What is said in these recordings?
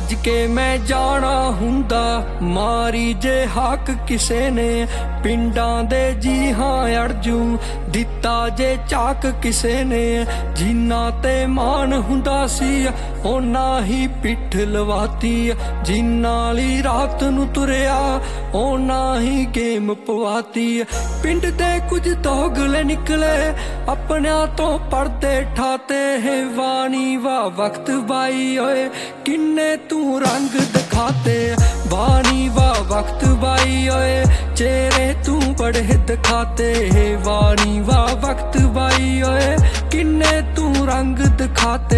ਭੱਜ ਕੇ ਮੈਂ ਜਾਣਾ ਹੁੰਦਾ ਮਾਰੀ ਜੇ ਹਾਕ ਕਿਸੇ ਨੇ ਪਿੰਡਾਂ ਦੇ ਜੀ ਹਾਂ ਅੜਜੂ ਦਿੱਤਾ ਜੇ ਚਾਕ ਕਿਸੇ ਨੇ ਜਿੰਨਾ ਤੇ ਮਾਣ ਹੁੰਦਾ ਸੀ ਉਹਨਾਂ ਹੀ ਪਿੱਠ ਲਵਾਤੀ ਜਿੰਨਾਂ ਲਈ ਰਾਤ ਨੂੰ ਤੁਰਿਆ ਉਹਨਾਂ ਹੀ ਗੇਮ ਪਵਾਤੀ ਪਿੰਡ ਦੇ ਕੁਝ ਦੋਗਲੇ ਨਿਕਲੇ ਆਪਣਿਆਂ ਤੋਂ ਪਰਦੇ ਠਾਤੇ ਵਾਣੀ ਵਾ ਵਕਤ ਬਾਈ ਓਏ ਕਿੰਨੇ ਤੂੰ ਰੰਗ ਦਿਖਾਤੇ वानी वा वक्त बाई ओए चेहरे तू बड़े दिखाते वानी वा वक्त बाई ओए किन्ने तू रंग दिखाते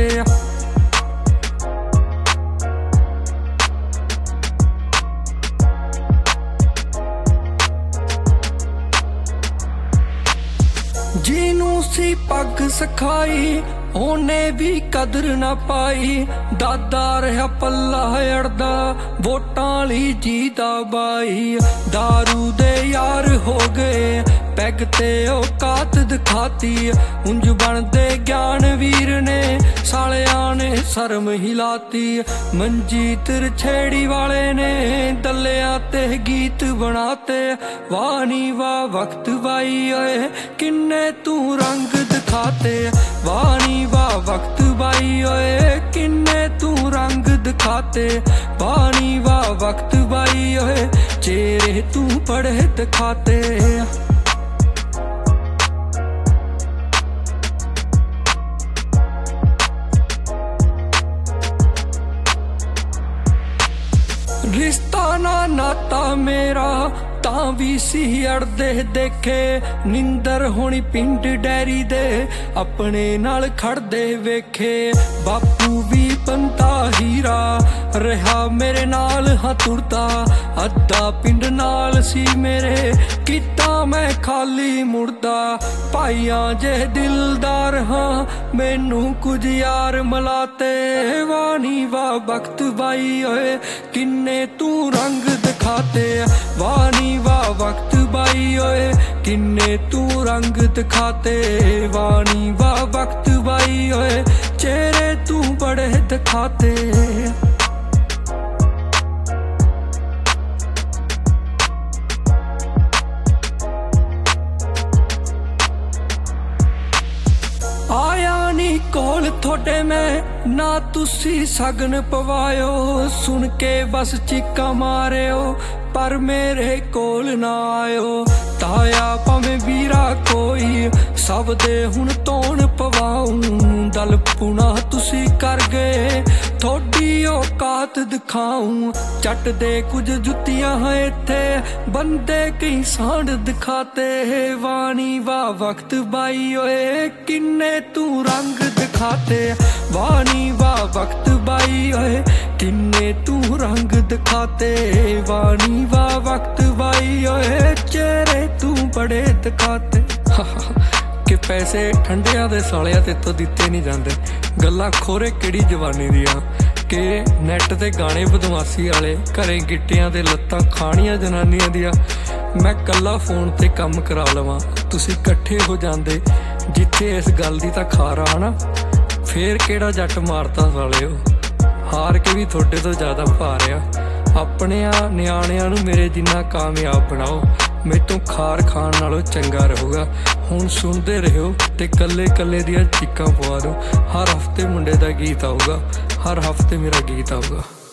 जीनू सी पग सिखाई ਉਹਨੇ भी कदर ना पाई दादा रहा पल्ला अड़दा वोटां लई जीता बाई दारू दे यार हो गए पैग ते औकात दिखाती उंज बनदे ज्ञान वीर ने सालियां ने शर्म हिलाती मंजीत छेड़ी वाले ने दलिया ते गीत बनाते वानी वाह वक्त बाई ओए किन्ने तू रंग दिखाते वानी वाह वक्त बाई ओए किन्ने तू रंग दिखाते वानी वाह वक्त बाई ओए चेहरे तू बड़े दिखाते रिश्ता ना नाता मेरा तां भी सी अड़दे देखे निंदर होनी पिंड डैरी दे अपने नाल खड़दे वेखे बापू भी बंदा हीरा रहा मेरे नाल हाँ तुरदा अद्धा पिंड नाल सी मेरे किता मैं खाली मुड़दा भाइयां जे दिलदार हाँ मैनू कुछ यार मलाते वानी वाह वक्त बाई ओए किन्ने तू रंग दिखाते वानी वाह वक्त बाई ओए किन्ने तू रंग दिखाते वानी वाह वक्त बाई ओए चेहरे तू बड़े दिखाते आया नी कोल थोड़े में ना तुसी सगन पवायो सुन के बस चीका मारे हो पर मेरे कोल ना आयो ताया भावें वीरा कोई सब दे हुण तोन पवाऊं दल पुना तुसी कर गए थोड़ी औकात दिखाऊं चट दे कुछ जुतियां हैं इत्थे बंदे कई सांड दिखाते वानी वाह वक्त बाई ओए किन्ने तू रंग दिखाते वानी वाह वक्त बाई ओए किन्ने तू रंग दिखाते वानी वाह वक्त बाई ओए चेहरे तू बड़े दिखाते कि पैसे ठंडिया दे सालिया ते तो दिते नहीं जाते गल्लां खोरे किहड़ी जवानी दियां कि नैट ते गाने बदमाशी वाले घरें गिट्टियां ते लत्तां खाणियां जनानियां दियां मैं कल्ला फोन ते कम करा लवां तुसीं इकट्ठे हो जांदे जिथे इस गल दी तां खारा है ना फिर किहड़ा जट मारता सालिओ हार के भी थोड़े तो ज़्यादा भार आ अपने नियाणियां नूं मेरे जिन्ना कामयाब बनाओ मेरे तो खार खाण नालों चंगा रहूगा हुण सुनते रहो ते कल्ले कल्ले दियां चीकां पवा दो हर हफ्ते मुंडे दा गीत आऊगा हर हफ्ते मेरा गीत आऊगा।